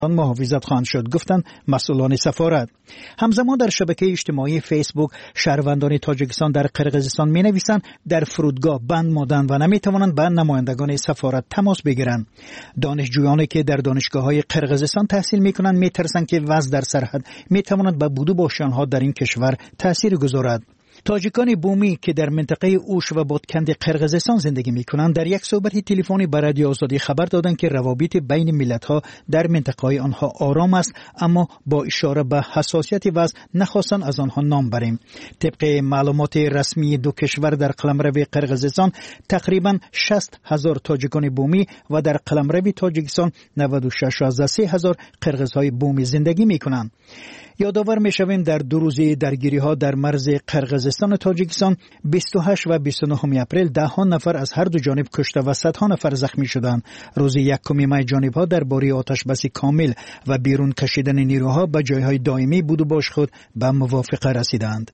محافظت خواهند شد، گفتند مسئولان سفارت. همزمان در شبکه اجتماعی فیسبوک شهروندان تاجیکستان در قرقیزستان می‌نویسند در فرودگاه بند ماندند و نمی‌توانند با نمایندگان سفارت تماس بگیرند. دانشجویانی که در دانشگاه‌های قرقیزستان تحصیل می‌کنند می‌ترسند که وضع در سرحد می‌تواند به بود و باشی آنها در این کشور تأثیر گذارد. تاجیکان بومی که در منطقه اوش و بادکند قرقیزستان زندگی می‌کنند در یک صحبت تلفنی با رادیو آزادی خبر دادند که روابط بین ملت‌ها در منطقه‌های آنها آرام است، اما با اشاره به حساسیت وضع نخواستند از آنها نام بریم. طبق معلومات رسمی دو کشور در قلمرو قرقیزستان تقریباً 60,000 تاجیکان بومی و در قلمرو تاجیکستان 96,000 قرقیزهای بومی زندگی می‌کنند. یادآور می‌شویم در 2 روزه درگیری‌ها در مرز قرقیزستان و تاجیکستان 28 و 29 اپریل 10 نفر از هر دو جانب کشته و صدها نفر زخمی شدند. روز 1 می جانب‌ها درباره آتش‌بس کامل و بیرون کشیدن نیروها به جای‌های دائمی بود و باش خود به موافقه رسیدند.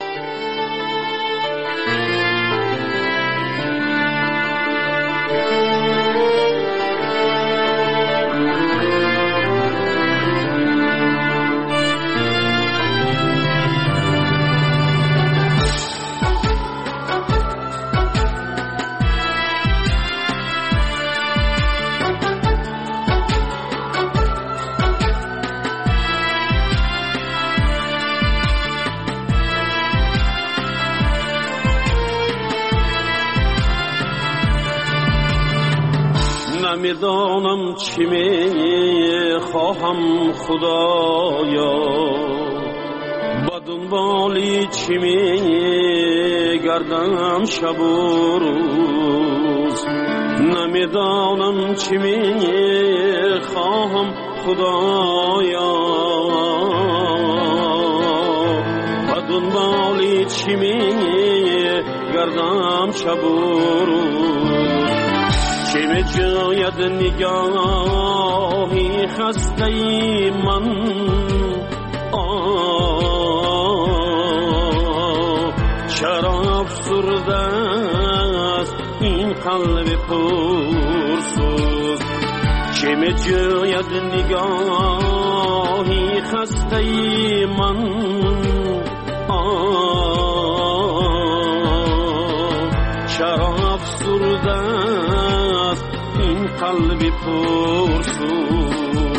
نمیدانم چی می خواهم خدایا، با دنبالی چی می گردم شب و روز. نمیدانم چی می خواهم خدایا، با دنبالی چی می گردم شب و روز. چه می جاید نگاهی خسته من، چرا افسرده است این قلب پرسوز. چه می جاید نگاهی خسته من، چرا افسرده است این قلب پرسوز.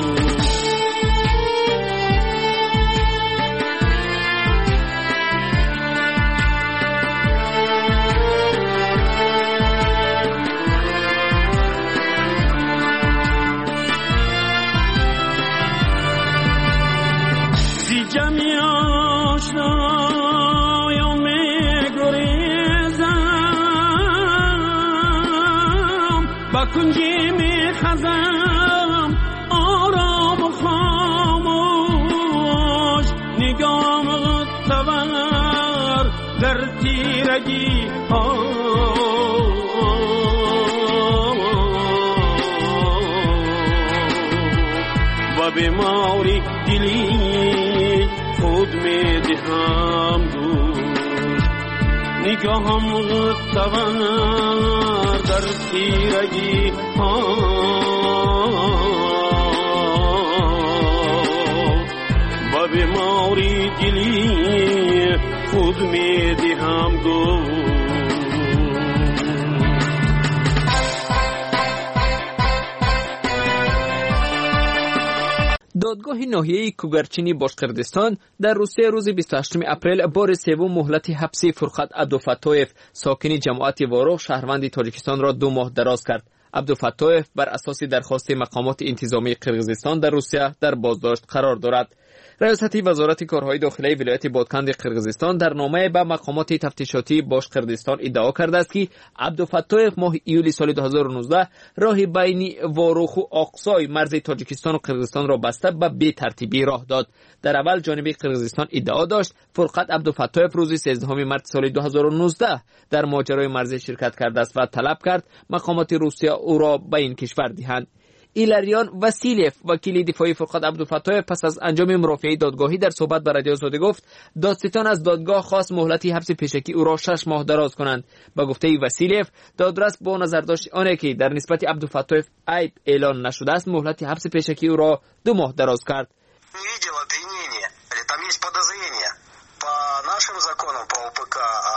زی جمعی آشنایم می‌گریزم، با کنجی می‌خزم آرام و خاموش. نگام تور در تیرگی و بیماری دلی خود می‌دهم دوش. نگاهم تور در تیرگی با بیماری دلی خود می‌دهم دوش. دادگاه ناحیه کوگرچینی باشقردستان در روسیه روز 28 اپریل بار سوم مهلت حبسی فرقت عبدالفتاحیف ساکن جماعت واروغ شهروند تاجیکستان را 2 ماه دراز کرد. عبدالفتاحیف بر اساس درخواست مقامات انتظامی قرقیزستان در روسیه در بازداشت قرار دارد. ریاست وزارت کارهای داخلی ولایت بادکند قرقیزستان در نامه به مقامات تفتیشاتی باشقردستان ادعا کرده است که عبدالفتاحیف ماه ایولی سال 2019 راه بین واروخ و آقسای مرز تاجیکستان و قرقیزستان را بسته به بی ترتیبی راه داد. در اول جانب قرقیزستان ادعا داشت فرقت عبدالفتاحیف روز 13 مارس سال 2019 در ماجرای مرزی شرکت کرده است و طلب کرد مقامات روسیه او را به این کشور دهند. ایلاریان واسیلیف وکیل دفاعی فرقت عبدالفتاح پس از انجام مرافعه دادگاهی در صحبت با رادیو آزادی گفت دادستان از دادگاه خواست مهلتی حبس پیشکی او را 6 ماه دراز کنند. با گفته واسیلیف دادرس با نظر داشت آنه که در نسبت عبدالفتاح عیب اعلان نشده است مهلت حبس پیشکی او را 2 ماه دراز کرد. Там есть подозрение. По нашим законам, по ОПК,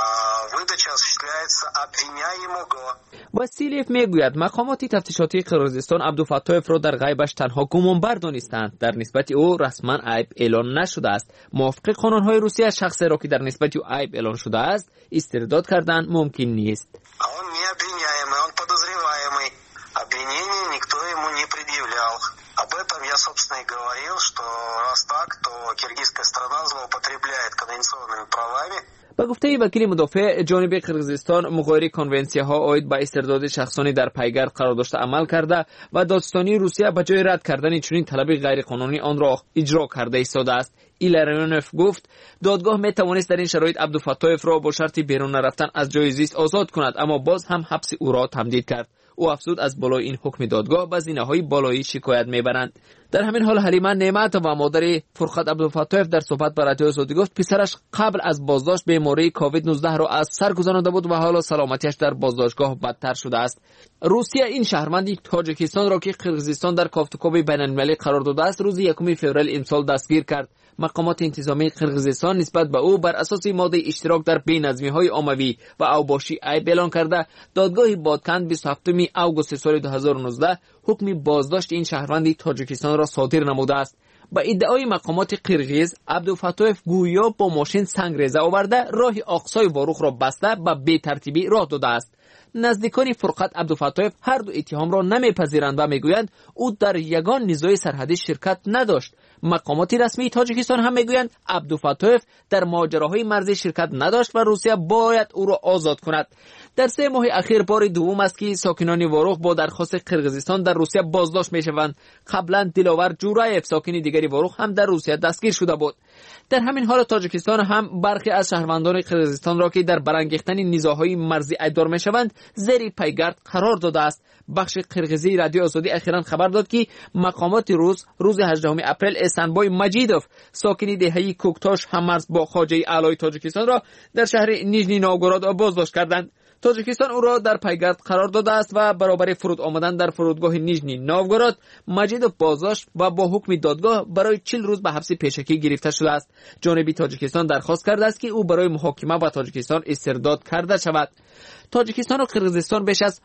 выдача осуществляется обвиняемого. واسیلیف میگوید مقامات تفتیشاتی قرقیزستان عبدالفتاح را در غیبش تنها گمانبر دانستند. در نسبت او رسما عیب اعلان نشده است. موافق قانون‌های روسیه شخصی را که در نسبت او عیب اعلان شده است استرداد کردن ممکن نیست. Он не обвиняемый, он подозреваемый. Обвинение никто ему не предъявлял. Об этом я, собственно, и говорил, что раз так, то киргизская страна злоупотребляет конвенционными правами. با گفته وکیل مدافع جانب قرقیزستان مغایره کنونسی‌ها آید به استرداد شخصانی در پیگرد قرار داشته عمل کرده و دادستانی روسیه به جای رد کردن چنین طلب غیرقانونی آن را اجرا کرده ایستاده است. ایلاریانوف گفت دادگاه می توانست در این شرایط عبدالفتاح را با شرط بیرون نرفتن از جای زیست آزاد کند، اما باز هم حبس او را تمدید کرد. او افزود از بالای این حکم دادگاه به زینه‌های بالایی شکایت میبرند. در همین حال حلیمه نعمت و مادر فرقت عبدالفتاح در صحبت با رادیو آزادی گفت پسرش قبل از بازداشت بیماری کووید 19 را از سر گذرانده بود و حالا سلامتیش در بازداشتگاه بدتر شده است. روسیه این شهروند تاجیکستان را که قرقیزستان در کافتوکاب بین‌المللی قرار داده است روز 1 فوریه امسال دستگیر کرد. مقامات انتظامی قرقیزستان نسبت به او بر اساس ماده اشتراک در بی‌نظمی‌های عمومی و اوباشی عیب اعلان کرده دادگاه بادکند 27 آگوست سال 2019 حکم بازداشت این شهروند تاجیکستان را صادر نموده است. با ادعای مقامات قرقیز عبدالفتاح گویا با ماشین سنگریزه آورده راه اقصای واروخ را بسته به بی‌ترتیبی راه داده است. نزدیکان فرقت عبدالفتاح هر دو اتهام را نمیپذیرند و میگویند او در یگان نزاع سرحدی شرکت نداشت. مقامات رسمی تاجیکستان هم میگویند عبدالفتاح در ماجراهای مرزی شرکت نداشت و روسیه باید او را آزاد کند. در 3 ماه اخیر بار دوم است که ساکنان واروخ با درخواست قرقیزستان در روسیه بازداشت میشوند. قبلا دلاور جورایف ساکن دیگری واروخ هم در روسیه دستگیر شده بود. در همین حال تاجیکستان هم برخی از شهروندان قرقیزستان را که در برانگیختن نزاع‌های مرزی ادعا میشوند زیر پیگرد قرار داده است. بخش قرقیزی رادیو آزادی اخیراً خبر داد که مقامات روز 18 اپریل احسانبای مجیدوف ساکن دهه کوکتاش هم‌مرز با خواجه اعلی تاجیکستان را در شهر نیژنی نوگوراد بازداشت کردند. تاجیکستان او را در پیگرد قرار داده است و برابر فرود آمدن در فرودگاه نیژنی نوگوراد مجیدوف بازداشت و با حکم دادگاه برای 40 روز به حبس پیشکی گرفته شده است. جانب تاجیکستان درخواست کرده است که او برای محاکمه با تاجیکستان استرداد کرده شود. تاجیکستان و قرقیزستان بیش از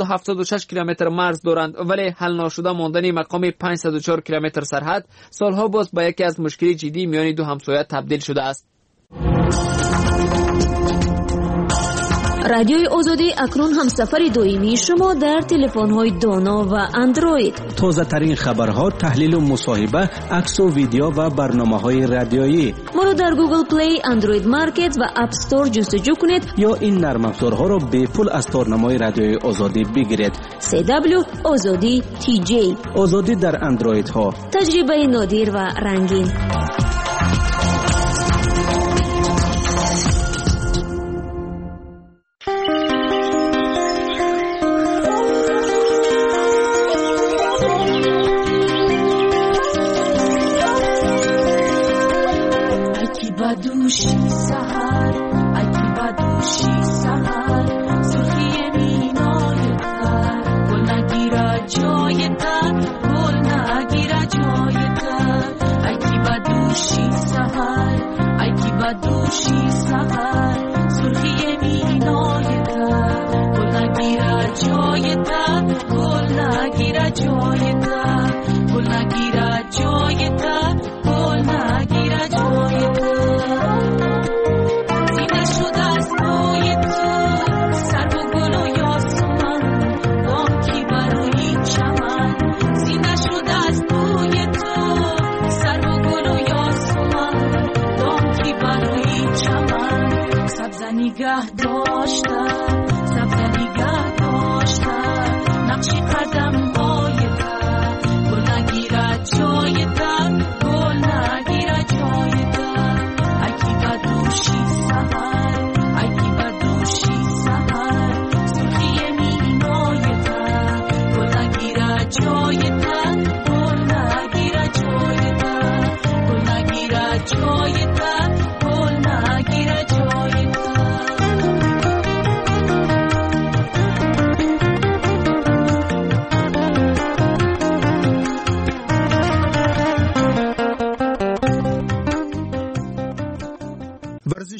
976 کیلومتر مرز دارند ولی حل نشده ماندن مقام 504 کیلومتر سرحد سالها باز به یکی از مشکل جدی میان دو همسایه تبدیل شده است. رادیوی آزادی اکنون همسفر دائمی شما در تلفن‌های دانا و اندروید. تازه ترین خبرها، تحلیل و مصاحبه، عکس و ویدیو و برنامه‌های رادیویی. ما رو در گوگل پلی، اندروید مارکت و اپ استور جستجو کنید یا این نرم افزارها را به پول از تارنمای رادیوی آزادی بگیرید. CW آزادی TJ. آزادی در اندروید ها. تجربه نادر و رنگین. بدوشی سحر اگه بدوشی سحر سرخی مینای تر گل نگیره جای تر گل نگیره جای تر اگه بدوشی سحر اگه بدوشی سحر سرخی مینای تر گل نگیره جای تر گل نگیره جای تر گل نگیره جای تر گل نگیره جای تر نگاه داشتم سبز نگاه داشتم نقشی قدم بایدم گل نگیره جایدم گل نگیره جایدم اگه بدوشی سحر اگه بدوشی سحر سرخی مینایدم گل نگیره جایدم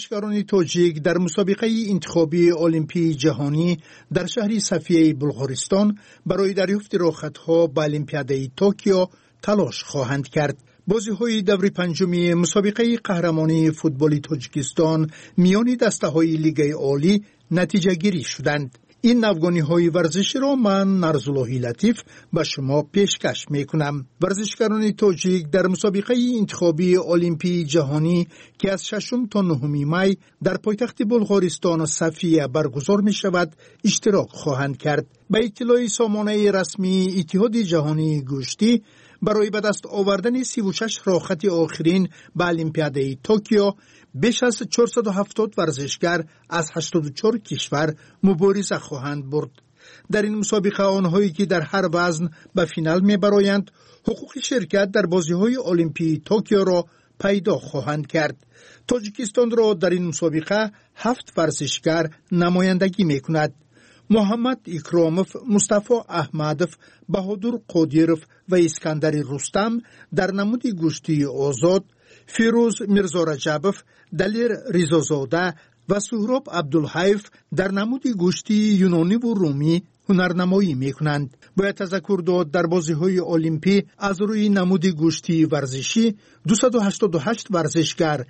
ورزشکاران تاجیک در مسابقه انتخابی المپی جهانی در شهر صفیه بلغارستان برای دریافت راحت‌ها به المپیاد توکیو تلاش خواهند کرد. بازی‌های دور پنجم مسابقه قهرمانی فوتبال تاجیکستان میان دسته‌های لیگ عالی نتیجه گیری شدند. این نوگانی‌های ورزشی را من نرزاللهی لطیف به شما پیشکش می‌کنم. ورزشکاران تاجیک در مسابقه انتخابی المپی جهانی که از 6 تا 9 می در پایتخت بلغارستان صفیه برگزار می‌شود اشتراک خواهند کرد. به اطلاع سامانه رسمی اتحاد جهانی گوشتی برای به دست آوردن 36 راحت آخرین به المپیاد توکیو بیش از 470 ورزشکار از 84 کشور مبارزه خواهند برد. در این مسابقه آنهایی که در هر وزن به فینال میبرایند حقوق شرکت در بازی‌های المپی توکیو را پیدا خواهند کرد. تاجیکستان را در این مسابقه 7 ورزشکار نمایندگی میکند. محمد اکراموف، مصطفی احمدوف، بهادر قادیروف و اسکندر رستم در نمود گوشتی آزاد، فیروز میرزا رجبوف، دلیر ریزازاده و سهراب عبدالحیف در نمود گوشتی یونانی و رومی هنرنمایی میکنند. باید تذکر داد در بازی‌های المپی از روی نمود گوشتی ورزشی 288 ورزشکار،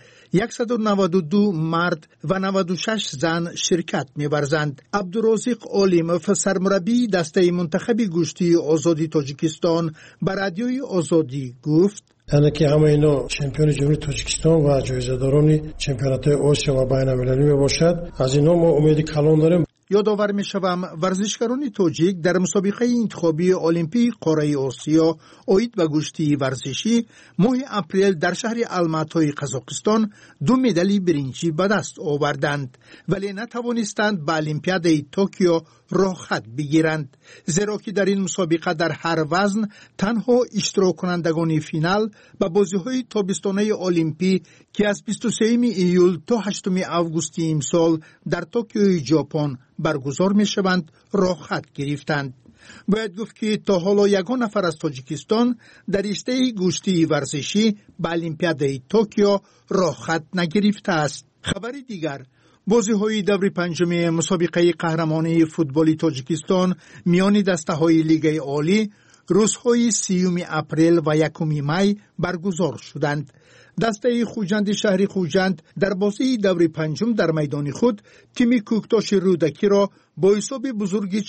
192 مرد و 96 زن شرکت می‌ورزند. عبدالرازق علیموف، سرمربی دسته منتخب گوشتی آزادی تاجیکستان، به رادیوی آزادی گفت: یعنی که همه اینا چمپیون جمهوری تاجیکستان و جایزه‌داران چمپیونات آسیا و بین‌المللی میباشد. از اینا ما امید کلان داریم. یادآور می‌شوم ورزشکاران تاجیک در مسابقه انتخابی المپی قاره آسیا عاید به گوشتی ورزشی ماه اپریل در شهر الماتای قزاقستان 2 مدال برنجی به دست آوردند، ولی نتوانستند به المپیاد توکیو راه خط بگیرند، زیرا که در این مسابقه در هر وزن تنها اشتراک کنندگان فینال به بازی‌های تابستانه المپی که از 23 ایول تا 8 آگوست امسال در توکیو ژاپن برگزار می‌شوند راه خط گرفتند. باید گفت که تا حالا یگان نفر از تاجیکستان در رشته گوشتی ورزشی به المپیاد توکیو راه خط نگرفته است. خبر دیگر، بازی‌های دور پنجم مسابقه قهرمانی فوتبال تاجیکستان میان دسته‌های لیگ عالی روزهای 30 اپریل و 1 می برگزار شدند. دسته خوجند شهر خوجند در بازی دور پنجم در میدان خود تیم کوکتاش رودکی را با حساب بزرگی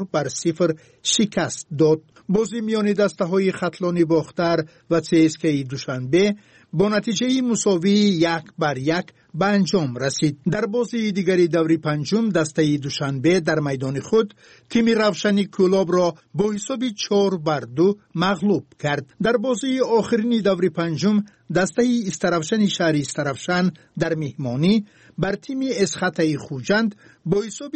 4-0 شکست داد. بازی میان دسته‌های ختلان باختر و CSKA دوشنبه با نتیجه مساوی 1-1 به انجام رسید. در بازی دیگری دور پنجم دسته دوشنبه در میدان خود تیم روشنی کلاب را با حساب 4-2 مغلوب کرد. در بازی آخرین دور پنجم دسته استرافشن شهر استرافشن در مهمانی بر تیم اسخطه خوجند با حساب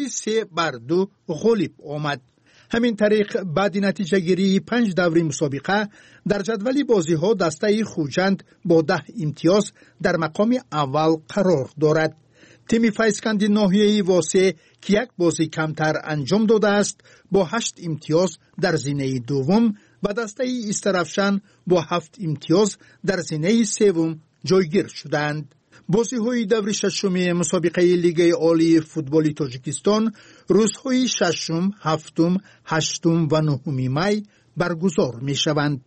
3-2 غالب آمد. همین طریق بعد نتیجه گیری 5 دوره مسابقه در جدول بازی ها دسته خوجند با 10 امتیاز در مقام اول قرار دارد. تیم فیسکند ناحیه واسه که 1 بازی کمتر انجام داده است با 8 امتیاز در زینه دوم و دسته استرافشن با 7 امتیاز در زینه سوم جایگیر شدند. بازی‌های دور ششم مسابقه لیگ عالی فوتبال تاجیکستان روزهای 6، 7، 8 و 9 می برگزار می‌شوند.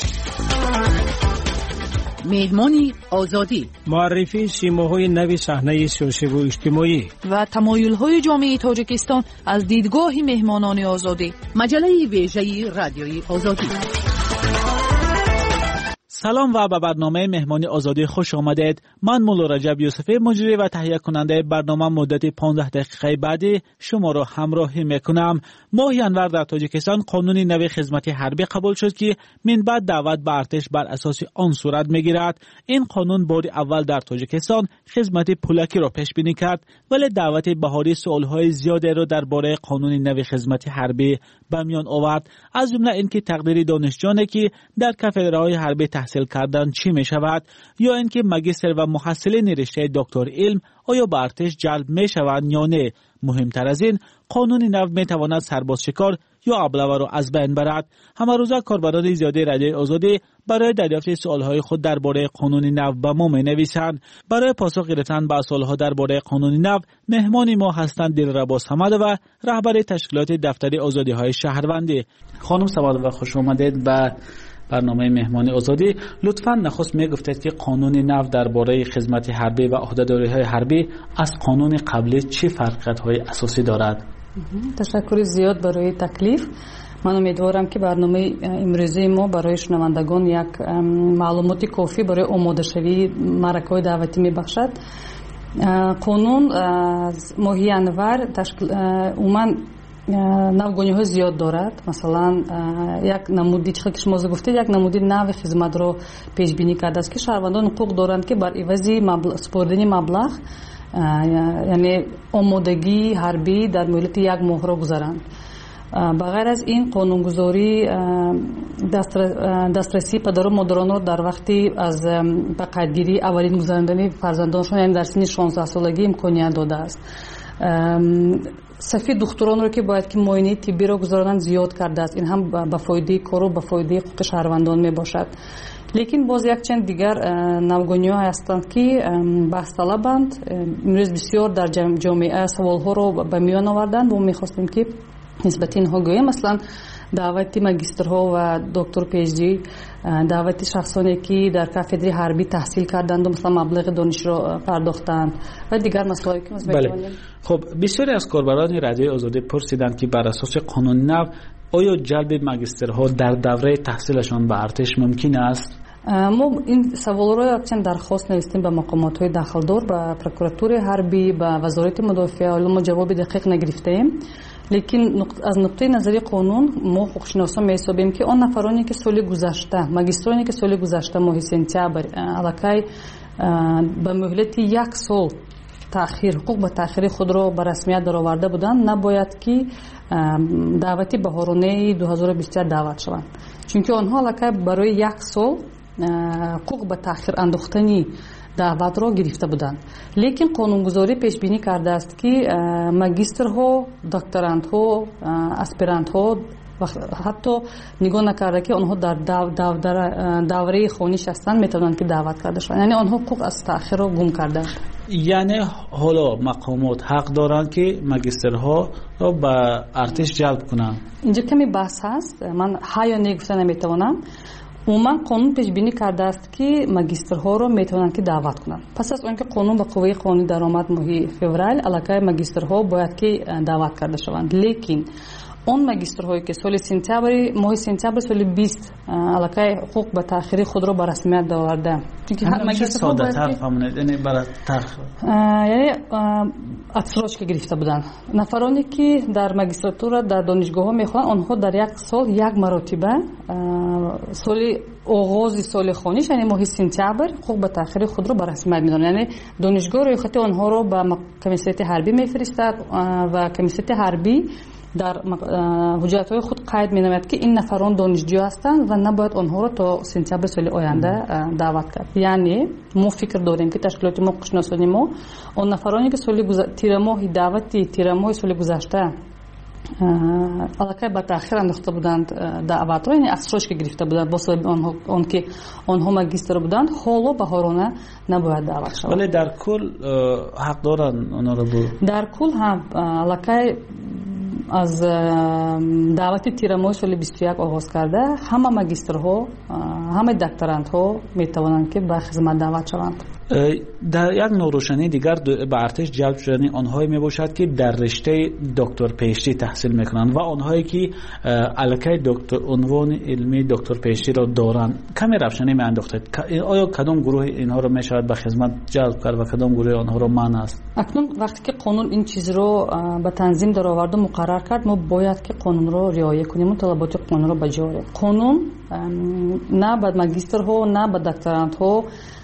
مهمانی آزادی، معرفی سیماهای نوی صحنه سیاسی و اجتماعی و تمایل‌های جامعه تاجیکستان از دیدگاه مهمانان آزادی. مجله ویژه رادیوی آزادی. سلام و به برنامه مهمانی آزادی خوش آمدید. من مولا رجب یوسفی مجری و تهیه کننده برنامه مدت 15 دقیقه بعدی شما را همراهی میکنم. ماه ینور در تاجیکستان قانون نوی خدمت حربی قبول شد که من بعد دعوت به ارتش بر اساس آن صورت میگیرد. این قانون بار اول در تاجیکستان خدمت پولکی را پیش بینی کرد، ولی دعوت بهاری سوالهای زیادی را درباره قانون نوی خدمت حربی به میان آورد، از جمله اینکه تقدیر دانشجویانی که در کاتدرای حربی تحصیل تحصیل کردن چی می شود یا اینکه ماجستر و محصلین رشته دکتر علم آیا به ارتش جلب می شوند یا نه. مهمتر از این قانون نو می تواند سرباز شکار یا ابله را از بین برد. همه روزه کاربران زیاده رادیوی آزادی برای دریافت سوالهای خود درباره قانون نو به ما می نویسند. برای پاسخ گرفتن به سوالها درباره قانون نو مهمان ما هستند دلربا صمد و رهبر تشکیلات دفتر آزادی های شهروندی. خانم صمد و خوش آمدید به برنامه مهمان آزادی. لطفاً نخست میگفتید که قانون نو درباره خدمت حربی و عهده‌داری‌های حربی از قانون قبلی چه فرقیت‌های اساسی دارد؟ تشکر زیاد برای تکلیف. من امیدوارم که برنامه امروزی ما برای شنوندگان یک معلومات کافی برای آماده شوی معرکه‌های دعوتی میبخشد. قانون از ماه январ عموماً навгониҳои зиёд дорад. Масалан, як намуди чиқи ки шумо гуфтед, як намуди нави хизматро пешбинӣ кардааст ки шаҳрвандон ҳуқуқ доранд ки бар ивази супордани маблағ, яъне омодагии ҳарбӣ дар муҳлати як моҳро гузаранд. ба ғайр аз ин қонунгузорӣ дастрасии падару модаронро дар вақти аз ба қайдгирии аввалин гузарондани фарзандонашон, яъне дар синни 16 солагӣ имконият додааст. صفی دختران رو که باید که معاینه طبی رو گذارند زیاد کرده است. این هم به فایده کار و به فایده حقوق شهروندان می باشد. لیکن باز یک چند دیگر نوگانی‌ها هستند که بحث طلبند. امروز بسیار در جامعه سوال‌ها رو به میان آوردند و می‌خواستیم که نسبت اینها گوییم. مثلا دعوت ماجسترها و دکتر پی‌اچ‌دی، دعوت شخصانی که در کافدری حربی تحصیل کردند و مثلا مبلغ دانش را پرداختند و دیگر مسائلی که بله. خب بسیاری از کاربران رادیوی آزادی پرسیدند که بر اساس قانون نو آیا جلب ماجسترها در دوره تحصیلشان به ارتش ممکن است؟ ما این سوال را چند درخواست نوشتیم به مقامات داخلدار، به پروکوراتور حربی، به وزارت مدافعه، ولی ما جواب دقیق نگرفتیم. لیکن از نقطه نظری قانون ما حقوقشناسان می‌حسابیم که آن نفرانی که سال گذشته، ماجسترانی که سال گذشته ماه سپتامبر علاقه به مهلت یک سال تأخیر حقوق به تأخیر خود را به رسمیت درآورده بودند، نباید که دعوت بهارانه 2023 دعوت شوند، چون که آنها علاقه برای یک سال حقوق به تأخیر انداختنی دعوت را گرفته بودند. لیکن قانونگذاری پیش بینی کرده است که ماجسترها، دکتراندها، اسپرانتها و حتی نگاه نکرده که آنها در دوره خوانش هستند میتونند که دعوت کرده شوند، یعنی آنها حقوق از تأخیر را گم کردند. یعنی حالا مقامات حق دارند که ماجسترها را به ارتش جلب کنند. اینجا کمی بحث هست، من ها یا نه گفتن نمیتوانم. عموما قانون پیش بینی کرده است که ماجسترها رو میتونن که دعوت کنن. پس از اون که قانون به قوه قانونی درآمد ماه فوریه، علاقه ماجسترها باید که دعوت کرده شوند. لیکن اون ماجسترهایی که سال سپتامبر ماه سپتامبر سال 20 علاقه حقوق به تأخیر خود رو به رسمیت درآورده، چون هر ماجسترها ساده‌تر فهمونید، یعنی برای تأخیر، یعنی اتسراج که گرفته بودن نفرانی که در ماجستراتورا در دانشگاه ها میخوان، آنها در یک سال یک مرتبه سال آغاز سال خوانش یعنی ماه سپتامبر حقوق به تأخیر خود رو به رسمیت میدونن. یعنی دانشگاه ریاست آنها رو به کمیسیت حربی میفرستد و کمیسیت حربی در حجت‌های خود قید می‌نماید که این نفران دانشجو هستند و نباید آنها را تا سپتامبر سال آینده دعوت کرد. یعنی ما فکر داریم که تشکیلات ما قشناسانی ما آن نفرانی که سال تیر ماه دعوتی تیر ماه سال گذشته علاقه به تأخیر انداخته بودند دعوت را، یعنی افسوس که گرفته بودند با سبب آنها ماجستر بودند، حالا بهارانه نباید دعوت شوند. ولی در کل حق دارند آنها را در کل هم علاقه از دعوت تیر ماه سال 21 آغاز کرده همه ماجسترها، همه دکتراندها میتوانند که به خدمت دعوت شوند. در یک نوروشنی دیگر به ارتش جلب شدن آنهایی می باشد که در رشته دکتر پی‌اچ‌دی تحصیل میکنند و آنهایی که علاقه دکتر عنوان علمی دکتر پی‌اچ‌دی را دارند. کمی روشنی می انداختید آیا کدام گروه اینها را می شود به خدمت جلب کرد و کدام گروه آنها را منع است؟ اکنون وقتی که قانون این چیز رو به تنظیم درآورد و مقرر کرد، ما باید که قانون را رعایت کنیم و طلبات قانون را بجا آوریم. قانون نه به ماجسترها نه به دکتراندها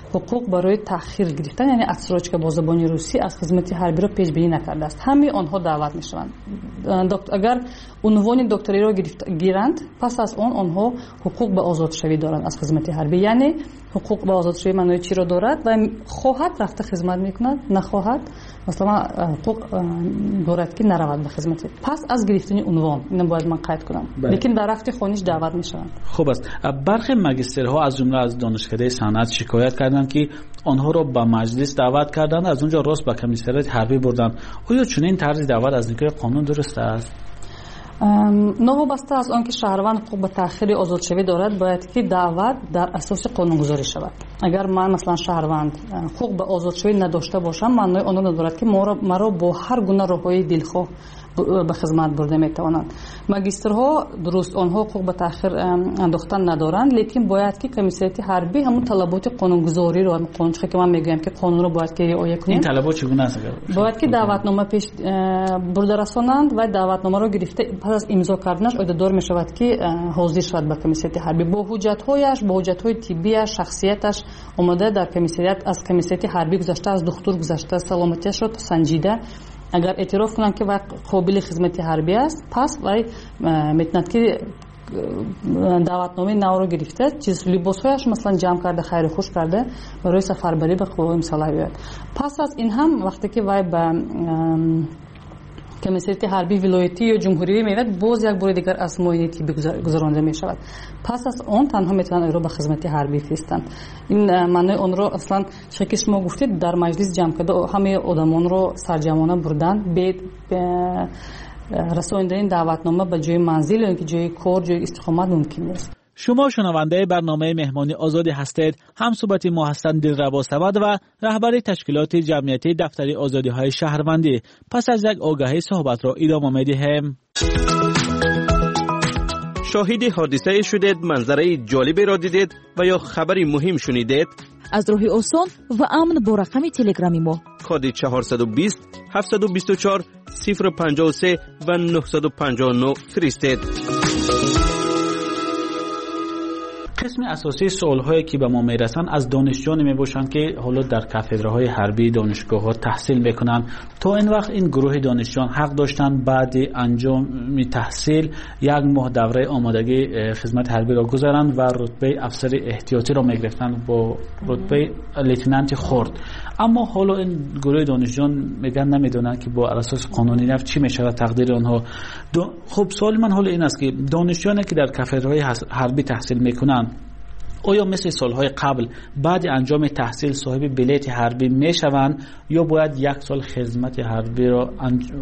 حقوق برای تأخیر گرفتن یعنی اتسراچ که با زبان روسی از خدمت حربی را پیش بینی نکرده است. همه آنها دعوت میشوند. اگر عنوان دکتری را گیرند پس از آنها حقوق به آزادشوی دارند از خدمت حربی. یعنی حقوق به آزادشوی معنای چی را دارد؟ و خواهد رفته خدمت میکند، نخواهد مثلا حقوق دارد که نرود به خدمت. پس از گرفتن عنوان اینو باید من قید کنم. لیکن در رفت خانش دعوت میشوند. خوب است. برخی ماجسترها از جمله از دانشکده صنعت شکایت کردند که آنها را به مجلس دعوت کردند، از اونجا راست به کمیسریات حربی بردند. آیا چنین طرز دعوت از نگاه قانون درست است؟ نوابسته از آنکه شهروند حقوق به تأخیر آزادشوی دارد باید که دعوت در اساس قانونگذاری شود. اگر من مثلا شهروند حقوق به آزادشوی نداشته باشم معنای آن ندارد که مرا با هر گونه راههای دلخواه به خدمت برده میتوانند. ماجسترها درست آنها حقوق به تأخیر انداختن ندارند، لیکن باید که کمیسریات حربی همون طلبات قانونگذاری رو قانون که من میگم که قانون رو باید که رعایت کنیم. این طلبات چگونه است؟ باید که دعوتنامه پیش برده رسانند و دعوتنامه رو گرفته پس از امضا کردنش عهدهدار می شود که حاضر شود به کمیسریات حربی با حجت‌هایش، با حجت‌های طبی شخصیتش اومده در کمیسریات از کمیسریات حربی گذشته، از دکتر گذشته، سلامتیش رو سنجیده. اگر اعتراف کنند که قابل خدمت حربی است پس وای میتوند که دعوتنامه نو رو گرفته چیز لباسهایش مثلا جمع کرده خیر خوش کرده برای سفربری به قوای مسلح بیاید. پس از این هم وقتی که وای به کمیسریات حربی ولایتی یا جمهوری میاد باز یک بار دیگر از معاینه طبی گذرانده می شود. پس از آن تنها میتونن او را به خدمت حربی فرستند. این معنی آن را اصلا چه شما گفتید در مجلس جمع کرده همه آدمان رو سرجمانه بردن به رساندن دعوتنامه به جای منزل یا جای کار، جای استقامت ممکن نیست. شما شنونده برنامه مهمانی آزادی هستید. همصحبت ما هستند دلربا صمد و رهبر تشکیلات جمعیتی دفتر آزادی های شهروندی. پس از یک آگاهی صحبت را ادامه می‌دهیم. شاهد حادثه شدید، منظره جالبی را دیدید و یا خبری مهم شنیدید؟ از راه آسان و امن با رقم تلگرامی ما کد 420 724 053 و 959 فرستید. قسم اساسی سوال‌هایی که به ما میرسن از دانشجویان میباشند که حالا در کاتدرهای حربی دانشگاه‌ها تحصیل میکنن. تا این وقت این گروه دانشجویان حق داشتن بعد انجام تحصیل یک ماه دوره آمادگی خدمت حربی را گذارند و رتبه افسر احتیاطی را میگرفتن با رتبه لیتنانت خرد. اما حالا این گروه دانشجویان میگن نمیدونن که با اساس قانونی رفت چی میشه تقدیر آنها. خب سوال من حالا این است که دانشجویانی که در کاتدرهای حربی تحصیل میکنن آیا مثل سالهای قبل بعد انجام تحصیل صاحب بلیت حربی میشوند یا باید یک سال خدمت حربی را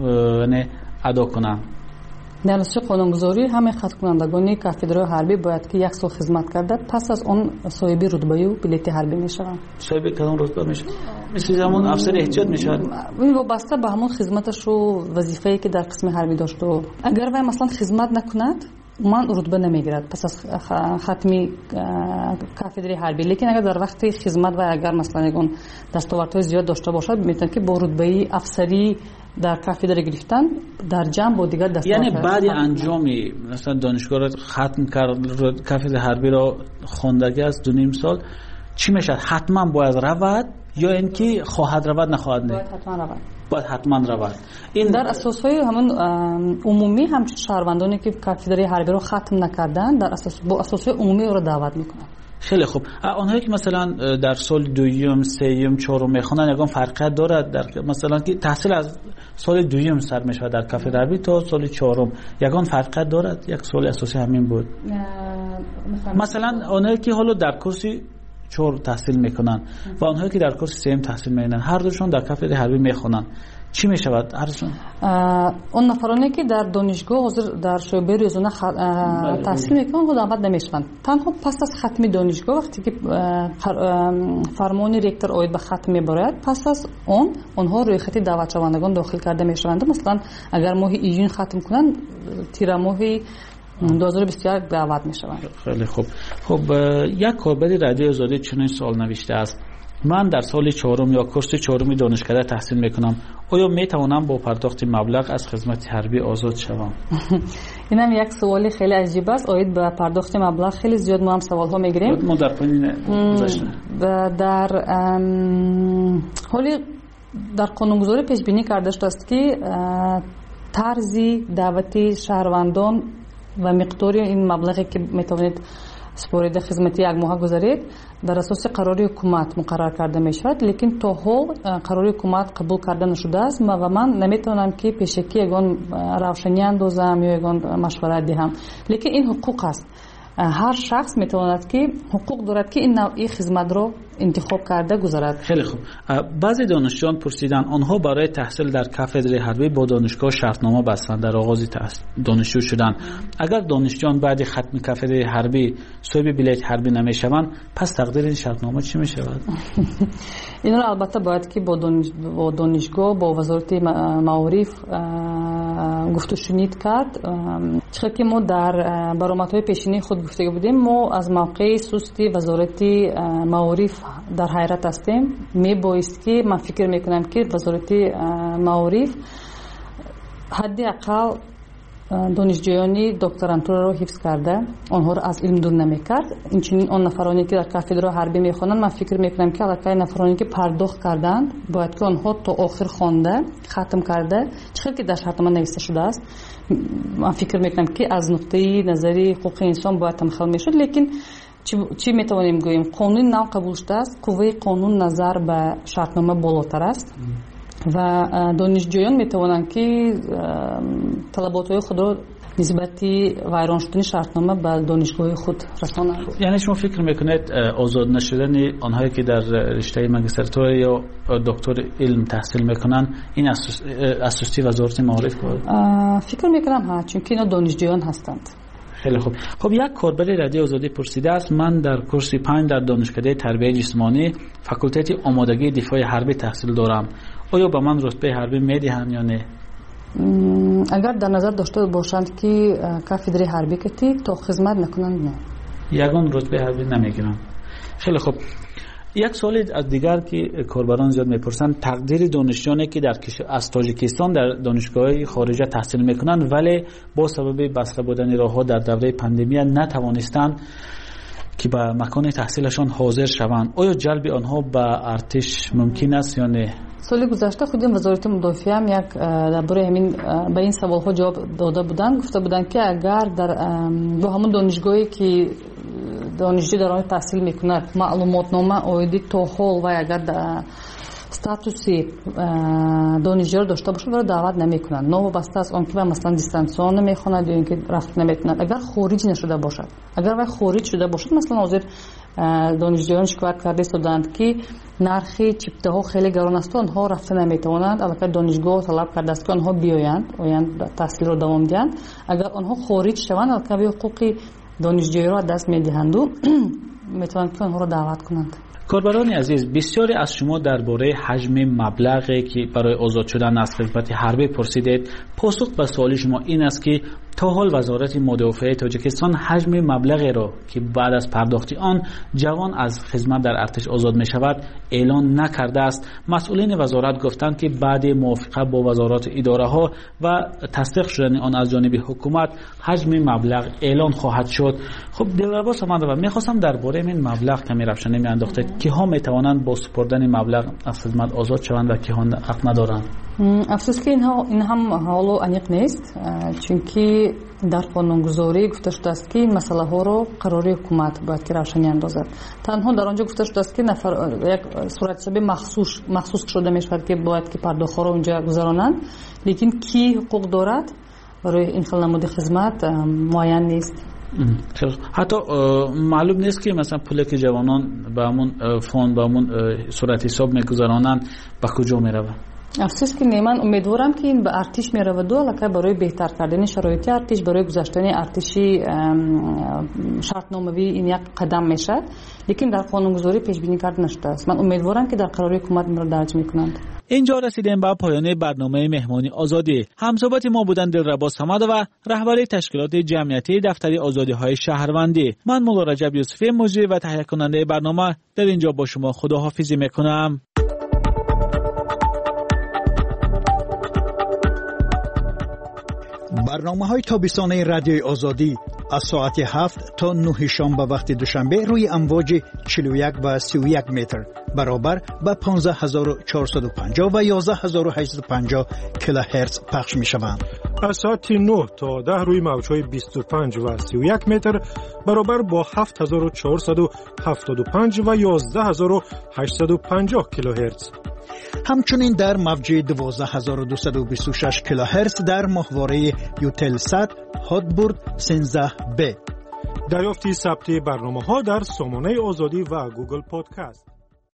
ادا کنند؟ در اساس قانونگذاری همه خط کنندگان کاتدرهای حربی باید که یک سال خدمت کرده پس از آن صاحب رتبه و بلیت حربی میشوند. صاحب کدام رتبه میشه؟ مثل زمان افسر احتیاط میشه. این وابسته به همون خدمتش و وظیفه‌ای که در قسم حربی داشته. اگر وای مثلا خدمت نکند من رتبه نمیگیرد پس از ختمی کاتدر حربی. لیکن اگر در وقت خدمت و اگر مثلا اون دستاوردهای زیاد داشته باشد میتونه که با رتبه افسری در کاتدر گرفتن در جمع با دیگر دستاورد. یعنی بعد انجام مثلا دانشگاه را ختم کرد کاتدر حربی را خواندگی از 2.5 سال چی میشه؟ حتما باید رود یا اینکه خواهد رود نخواهد نه؟ باید حتما رود. این در اساسهای همون عمومی همچون شهروندانی که کاتدر حربی رو ختم نکردن در اساس با اساسهای عمومی رو دعوت میکنن. خیلی خوب. آنهایی که مثلا در سال 2م، 3م، 4م میخونن یگان فرقیت دارد در مثلا که تحصیل از سال 2م سر میشه در کاتدر حربی تا سال 4م یگان فرقیت دارد؟ یک سال اساسی همین بود. مثلا آنهایی که حالا در کورسی 4 تحصیل میکنن و آنهایی که در کورس 3 تحصیل میکنن هر دوشون در کاتدر حربی میخونن چی میشود هر دوشون؟ اون نفرانی که در دانشگاه حاضر در شعبه روزانه تحصیل میکنن خود دعوت نمیشوند. تنها پس از ختم دانشگاه وقتی که فرمان رکتور آید به ختم میبرد پس از اونها روی خط دعوت شوندگان داخل کرده میشوند. مثلا اگر ماه ایون ختم کنن تیر ماه 2021 دعوت میشوند. خیلی خوب. خب یک کاربر رادیو آزادی چنین سوال نوشته است: من در سال چهارم یا کورس چهارم دانشکده تحصیل میکنم، آیا میتوانم با پرداخت مبلغ از خدمت حربی آزاد شوم؟ اینم یک سوالی خیلی عجیب است. آید به پرداخت مبلغ خیلی زیاد ما هم سوال ها میگیریم. ما در پایین گذاشته در حالی در قانونگذاری پیش بینی کرده شده است که طرزی دعوتی شهروندان و مقداری این مبلغی که میتوانید سپرده خدمتی یک ماه گذارید در اساس قراری حکومت مقرر کرده می شود، لیکن تا حال قراری حکومت قبول کرده نشده است و من نمیتونم که پیشکی یگان روشنی اندازم یا یگان مشورت دهم، لیکن این حقوق است. هر شخص میتواند که حقوق دارد که این نوعی خدمت رو انتخاب کرده گذارد. خیلی خوب. بعضی دانشجویان پرسیدن آنها برای تحصیل در کاتدر حربی با دانشگاه شرطنامه بستند در آغاز دانشجو شدن. اگر دانشجویان بعد ختم کاتدر حربی صاحب بلیط حربی نمیشوند، پس تقدیر این شرطنامه چی میشود؟ این رو البته باید که با دانشگاه با وزارت معارف گفت و شنید کرد. چرا که ما در برآمدهای پیشینی خود گفته بودیم، ما از موقع سستی وزارت معارف در حیرت هستیم. میبایست که من فکر میکنم که وزارت معارف حداقل دانشجویانی دکترانتور رو حفظ کرده، آنها رو از علم دور نمیکرد. اینچنین آن نفرانی که در کاتدر حربی میخوانند، من فکر میکنم که علاقه نفرانی که پرداخت کردند باید که آنها تا آخر خوانده ختم کرده، چون که در شرطنامه نوشته شده است. من فکر میکنم که از نقطه نظری حقوق انسان باید تمثال میشد، لیکن چی میتوانیم گوییم؟ قانون نو قبول شده است، قوه قانون نظر به شرطنامه بالاتر است و دانشجویان میتوانند که طلبات خود را نسبتی ویران شدن شرطنامه به دانشگاه خود رسانند. یعنی شما فکر میکنید آزاد نشدن آنهایی که در رشته ماجستراتور یا دکتر علم تحصیل میکنن این اساسی وزارت معارف بود؟ فکر میکنم ها، چون که اینا دانشجویان هستند. خیلی خوب. خب یک کاربر رادیو آزادی پرسیده است من در کورس 5 در دانشکده تربیت جسمانی فاکولته آمادگی دفاع حربی تحصیل دارم، آیا به من رتبه حربی میدهند یا نه؟ اگر در نظر داشته باشند که کاتدر حربی کتی تا خدمت نکنند، نه، یگان رتبه حربی نمیگیرن. خیلی خوب. یک سوال از دیگر که کاربران زیاد میپرسند، تقدیر دانشجویانی که از تاجیکستان در دانشگاه خارجه تحصیل میکنند ولی با سبب بسته بودن راهها در دوره پاندمی نتوانستند که به مکان تحصیلشان حاضر شوند، آیا جلب آنها به ارتش ممکن است یا نه؟ سال گذشته خودم وزارت مدافعه هم یک درباره همین به این سوال ها جواب داده بودند. گفته بودند که اگر در با همون دانشگاهی که دانشجو در آن تحصیل میکند معلوماتنامه آیدی تا حال و اگر در استاتوسی دانشجو داشته باشد را دعوت نمیکنند، نوابسته از آن که مثلا دیستانسیون نمیخواند یا اینکه رفت نمیتوند. اگر خارج نشده باشد، اگر وای خارج شده باشد، مثلا حاضر دانشجویان شکایت کرده استودند که نرخ چپته ها خیلی گران است، آنها رفته نمیتوانند. البته دانشگاه طلب کرده است که آنها بیایند تحصیل را دوام دهند. اگر آنها خارج شوند، البته حقوق دانشجویی را دست میدهند و میتوانند که آنها را دعوت کنند. کاربران عزیز، بسیاری از شما درباره حجم مبلغی که برای آزاد شدن از خدمت حربی پرسیدید. پاسخ به سوال شما این است که تا حال وزارت مدافعه تاجیکستان حجم مبلغی را که بعد از پرداخت آن جوان از خدمت در ارتش آزاد می شود اعلان نکرده است. مسئولین وزارت گفتند که بعد موافقه با وزارات اداره ها و تصدیق شدن آن از جانب حکومت حجم مبلغ اعلان خواهد شد. خب دلرباس من میخواستم درباره این مبلغ کمی روشنی میانداختید که ها میتوانند با سپردن مبلغ از خدمت آزاد شوند و که ها حق ندارند. افسوس که این هم حالو انیق نیست، چون که در قانونگذاری گفته شده است که این مسئله ها رو قراری حکومت باید که روشنی اندازد. تنها در آنجا گفته شده است که یک صورت حسابی مخصوص شده می شود که باید که پرداخت ها رو اونجا گذرانند، لیکن کی حقوق دارد برای این خیلی نمود خدمت معین نیست. حتی معلوم نیست که مثلا پولی که جوانان به همون فوند به همون صورت حساب میگذرانند به کجا میرود. افسوس که من امیدوارم که این به ارتش میرود و علاقه برای بهتر کردن شرایط ارتش، برای گذاشتن ارتشی شرطنامه‌ای این یک قدم میشه، لیکن در قانونگذاری پیش بینی کرده نشده است. من امیدوارم که در قرار حکومت این را درج میکنند. اینجا رسیدیم به پایان برنامه مهمانی آزادی. همصحبت ما بودند دلربا صمد و رهبر تشکیلات جمعیتی دفتر آزادی‌های شهروندی. من مولا رجب یوسفی مجری و تهیه کننده برنامه در اینجا با شما خداحافظی میکنم. برنامه‌های تابستانه رادیوی آزادی از ساعت 7 تا 9 شنبه وقت دوشنبه روی امواج 41 و 31 متر برابر به 15450 و 11850 کیلوهرتز پخش می‌شوند. از ساعت 9 تا 10 روی موج‌های 25 و 31 متر برابر با 7475 و 11850 کیلوهرتز. همچنین در موج 12226 کیلوهرتز در ماهواره یوتلسات هاتبورد 13B. دریافت ثبت برنامه‌ها در سامانه آزادی و گوگل پادکست.